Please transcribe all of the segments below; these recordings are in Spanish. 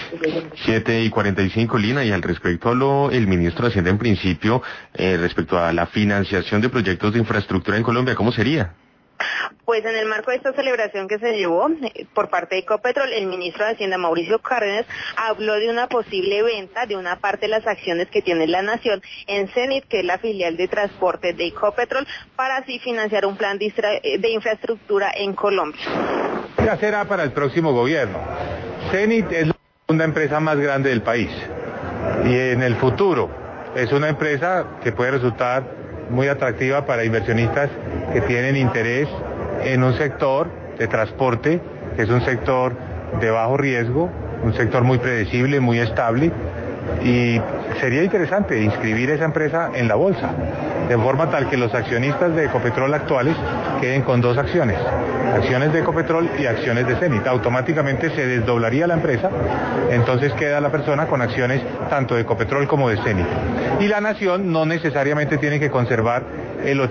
7:45, Lina, y al respecto habló el ministro de Hacienda en principio respecto a la financiación de proyectos de infraestructura en Colombia. ¿Cómo sería? Pues en el marco de esta celebración que se llevó por parte de Ecopetrol, el ministro de Hacienda, Mauricio Cárdenas, habló de una posible venta de una parte de las acciones que tiene la nación en Cenit, que es la filial de transporte de Ecopetrol, para así financiar un plan de infraestructura en Colombia. Ya será para el próximo gobierno. Cenit es la segunda empresa más grande del país y en el futuro es una empresa que puede resultar muy atractiva para inversionistas que tienen interés en un sector de transporte, que es un sector de bajo riesgo, un sector muy predecible, muy estable, y sería interesante inscribir esa empresa en la bolsa, de forma tal que los accionistas de Ecopetrol actuales queden con dos acciones de Ecopetrol y acciones de Cenit. Automáticamente se desdoblaría la empresa, entonces queda la persona con acciones tanto de Ecopetrol como de Cenit. Y la nación no necesariamente tiene que conservar el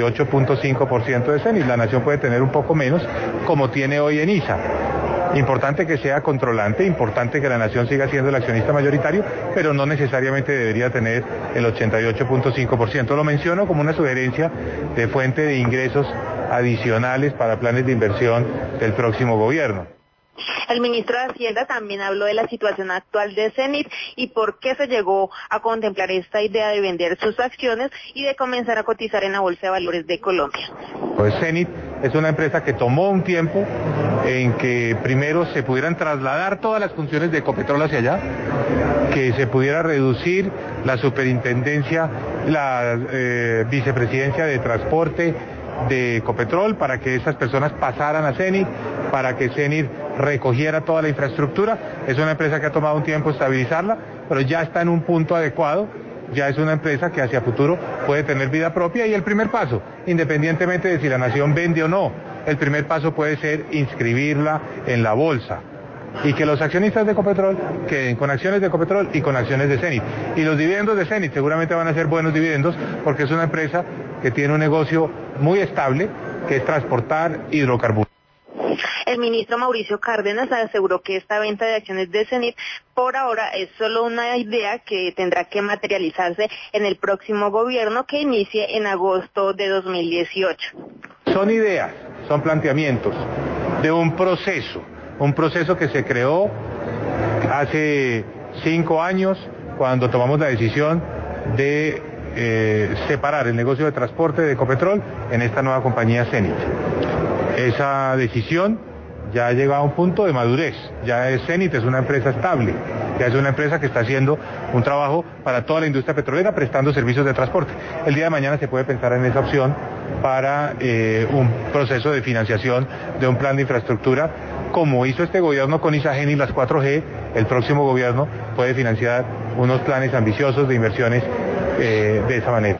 88.5% de Cenit, la nación puede tener un poco menos, como tiene hoy en ISA. Importante que sea controlante, importante que la nación siga siendo el accionista mayoritario, pero no necesariamente debería tener el 88.5%. Lo menciono como una sugerencia de fuente de ingresos adicionales para planes de inversión del próximo gobierno. El ministro de Hacienda también habló de la situación actual de Cenit y por qué se llegó a contemplar esta idea de vender sus acciones y de comenzar a cotizar en la Bolsa de Valores de Colombia. Pues Cenit es una empresa que tomó un tiempo en que primero se pudieran trasladar todas las funciones de Ecopetrol hacia allá, que se pudiera reducir la superintendencia, la vicepresidencia de transporte de Ecopetrol para que esas personas pasaran a Cenit, para que Cenit recogiera toda la infraestructura. Es una empresa que ha tomado un tiempo estabilizarla, pero ya está en un punto adecuado, ya es una empresa que hacia futuro puede tener vida propia y el primer paso, independientemente de si la nación vende o no, el primer paso puede ser inscribirla en la bolsa y que los accionistas de Ecopetrol queden con acciones de Ecopetrol y con acciones de Cenit. Y los dividendos de Cenit seguramente van a ser buenos dividendos porque es una empresa que tiene un negocio muy estable, que es transportar hidrocarburos. El ministro Mauricio Cárdenas aseguró que esta venta de acciones de Cenit por ahora es solo una idea que tendrá que materializarse en el próximo gobierno que inicie en agosto de 2018. Son ideas, son planteamientos de un proceso que se creó hace 5 años cuando tomamos la decisión de separar el negocio de transporte de Ecopetrol en esta nueva compañía Cenit. Esa decisión ya ha llegado a un punto de madurez, ya Cenit es una empresa estable, ya es una empresa que está haciendo un trabajo para toda la industria petrolera prestando servicios de transporte. El día de mañana se puede pensar en esa opción para un proceso de financiación de un plan de infraestructura, como hizo este gobierno con Isagen y las 4G, el próximo gobierno puede financiar unos planes ambiciosos de inversiones de esa manera.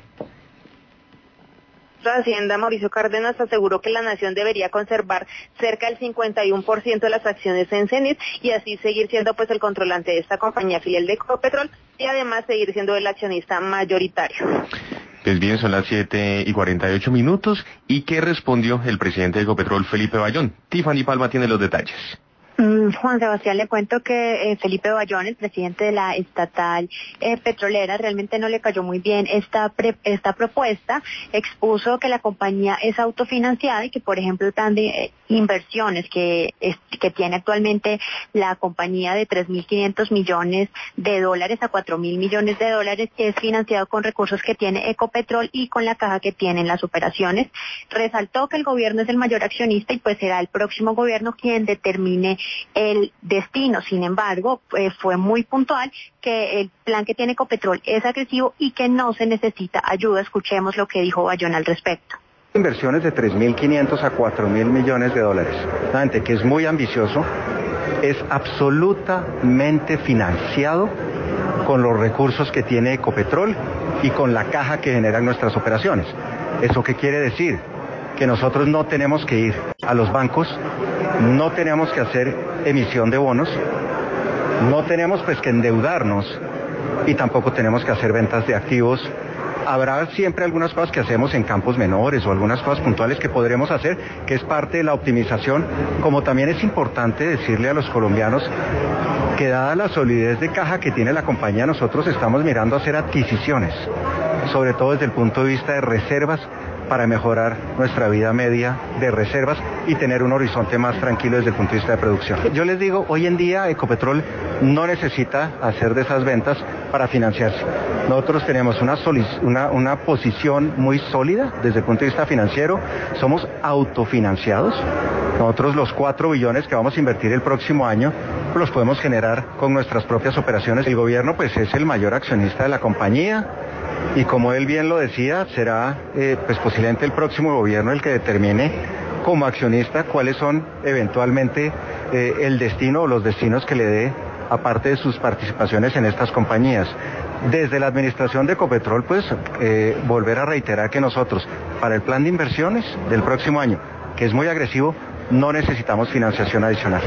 De Hacienda, Mauricio Cárdenas, aseguró que la nación debería conservar cerca del 51% de las acciones en Cenit y así seguir siendo pues el controlante de esta compañía filial de Ecopetrol y además seguir siendo el accionista mayoritario. Pues bien, son las 7:48. ¿Y qué respondió el presidente de Ecopetrol, Felipe Bayón? Tiffany Palma tiene los detalles. Juan Sebastián, le cuento que Felipe Bayón, el presidente de la estatal petrolera, realmente no le cayó muy bien esta propuesta. Expuso que la compañía es autofinanciada y que, por ejemplo, el plan de inversiones que tiene actualmente la compañía de $3.500 millones a $4.000 millones es financiado con recursos que tiene Ecopetrol y con la caja que tienen las operaciones. Resaltó que el gobierno es el mayor accionista y pues será el próximo gobierno quien determine el destino. Sin embargo, fue muy puntual que el plan que tiene Ecopetrol es agresivo y que no se necesita ayuda. Escuchemos lo que dijo Bayón al respecto. Inversiones de $3.500 a $4.000 millones, que es muy ambicioso, es absolutamente financiado con los recursos que tiene Ecopetrol y con la caja que generan nuestras operaciones. ¿Eso qué quiere decir? Que nosotros no tenemos que ir a los bancos, no tenemos que hacer emisión de bonos, no tenemos pues que endeudarnos y tampoco tenemos que hacer ventas de activos. Habrá siempre algunas cosas que hacemos en campos menores o algunas cosas puntuales que podremos hacer, que es parte de la optimización, como también es importante decirle a los colombianos que dada la solidez de caja que tiene la compañía, nosotros estamos mirando hacer adquisiciones, sobre todo desde el punto de vista de reservas, para mejorar nuestra vida media de reservas y tener un horizonte más tranquilo desde el punto de vista de producción. Yo les digo, hoy en día Ecopetrol no necesita hacer de esas ventas para financiarse. Nosotros tenemos una posición muy sólida desde el punto de vista financiero, somos autofinanciados. Nosotros los 4 billones que vamos a invertir el próximo año los podemos generar con nuestras propias operaciones. El gobierno pues es el mayor accionista de la compañía. Y como él bien lo decía, será pues posiblemente el próximo gobierno el que determine como accionista cuáles son eventualmente el destino o los destinos que le dé aparte de sus participaciones en estas compañías. Desde la administración de Ecopetrol, pues volver a reiterar que nosotros, para el plan de inversiones del próximo año, que es muy agresivo, no necesitamos financiación adicional.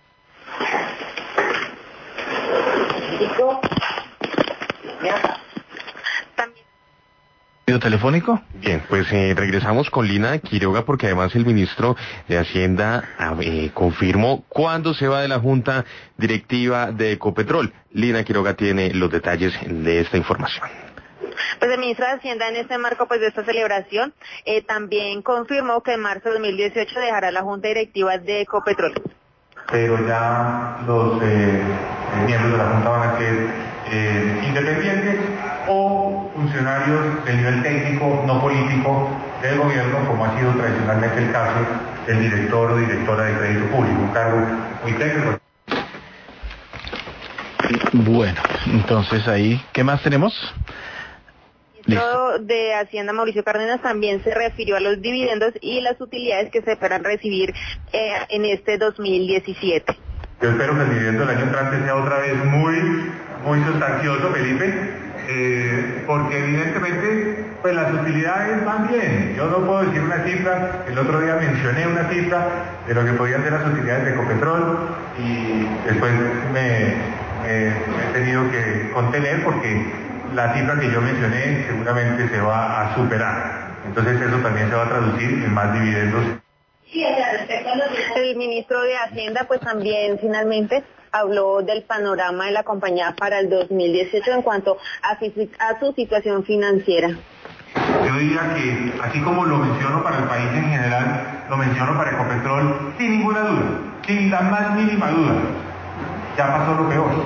¿Telefónico? Bien, pues regresamos con Lina Quiroga porque además el ministro de Hacienda confirmó cuándo se va de la Junta Directiva de Ecopetrol. Lina Quiroga tiene los detalles de esta información. Pues el ministro de Hacienda en este marco pues de esta celebración también confirmó que en marzo de 2018 dejará la Junta Directiva de Ecopetrol. Pero ya los miembros de la Junta van a ser independientes o funcionarios del nivel técnico, no político del gobierno, como ha sido tradicionalmente el caso del director o directora de crédito público, un cargo muy técnico. Bueno, entonces ahí, ¿qué más tenemos? El ministro de Hacienda, Mauricio Cárdenas, también se refirió a los dividendos y las utilidades que se esperan recibir en este 2017. Yo espero que el dividendo del año entrante sea otra vez muy sustancioso, Felipe, porque evidentemente pues las utilidades van bien. Yo no puedo decir una cifra, el otro día mencioné una cifra de lo que podían ser las utilidades de Ecopetrol y después me he tenido que contener porque la cifra que yo mencioné seguramente se va a superar. Entonces eso también se va a traducir en más dividendos. El ministro de Hacienda pues también finalmente habló del panorama de la compañía para el 2018 en cuanto a su situación financiera. Yo diría que, así como lo menciono para el país en general, lo menciono para Ecopetrol sin ninguna duda, sin la más mínima duda. Ya pasó lo peor.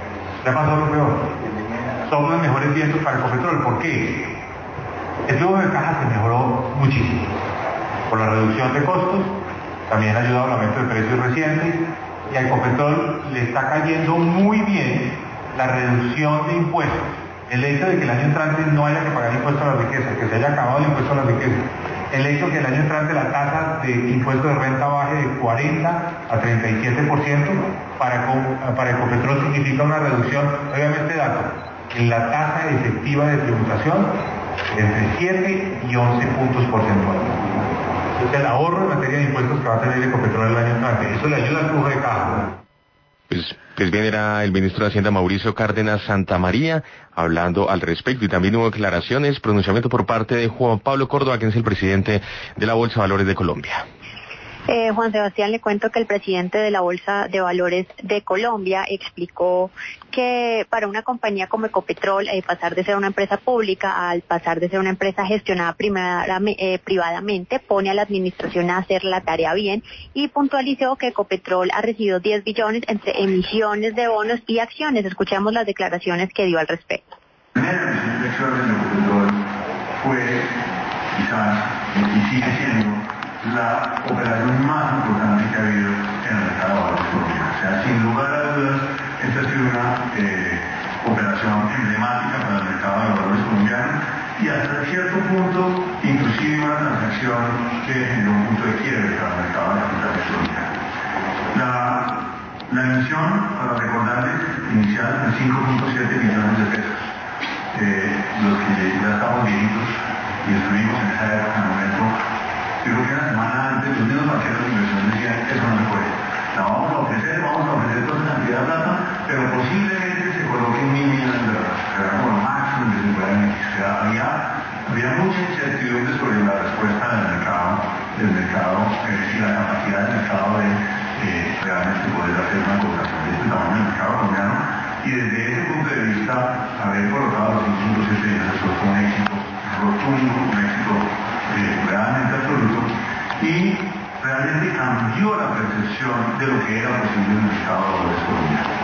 Son los mejores vientos para Ecopetrol. ¿Por qué? El flujo de caja se mejoró muchísimo. Por la reducción de costos, también ha ayudado al aumento de precios recientes, y a Ecopetrol le está cayendo muy bien la reducción de impuestos. El hecho de que el año entrante no haya que pagar impuestos a la riqueza, que se haya acabado el impuesto a la riqueza. El hecho de que el año entrante la tasa de impuesto de renta baje de 40 a 37%, para Ecopetrol significa una reducción, obviamente dato, en la tasa efectiva de tributación entre 7 y 11 puntos porcentuales. Es el ahorro en materia de impuestos que va a tener Ecopetrol el año entrante. Eso le ayuda al flujo de caja. Pues bien, era el ministro de Hacienda Mauricio Cárdenas Santamaría hablando al respecto, y también hubo declaraciones, pronunciamiento por parte de Juan Pablo Córdoba, quien es el presidente de la Bolsa de Valores de Colombia. Juan Sebastián, le cuento que el presidente de la Bolsa de Valores de Colombia explicó que para una compañía como Ecopetrol, pasar de ser una empresa pública al pasar de ser una empresa gestionada privadamente, pone a la administración a hacer la tarea bien, y puntualizó que Ecopetrol ha recibido 10 billones entre emisiones de bonos y acciones. Escuchemos las declaraciones que dio al respecto. La dirección de Ecopetrol fue, quizás, y sigue siendo, la operación más importante que ha habido en el mercado de valores colombiano. O sea, sin lugar a dudas, esta ha sido una operación emblemática para el mercado de valores colombiano y hasta cierto punto, inclusive una transacción que generó un punto de quiebre para el mercado de capitales colombiano. La emisión, para recordarles, inicial en 5.7 billones de pesos. Los que ya estamos viejitos y estuvimos en esa época, en el momento, yo creo que una semana antes, los mismos banqueros de inversión decían que eso no se puede. La vamos a ofrecer toda esa cantidad de plata, pero posiblemente se coloquen 1.000 millones de dólares. Será como lo máximo que se pueda emitir. O sea, había mucha incertidumbre sobre la respuesta del mercado y la capacidad del mercado de realmente poder hacer una colocación de este tamaño del mercado. y realmente cambió la percepción de lo que era posible en el Estado de Valores colombiano.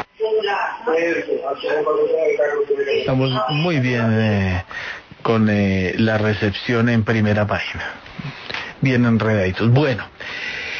Estamos muy bien con la recepción en primera página. Bien enredaditos. Bueno.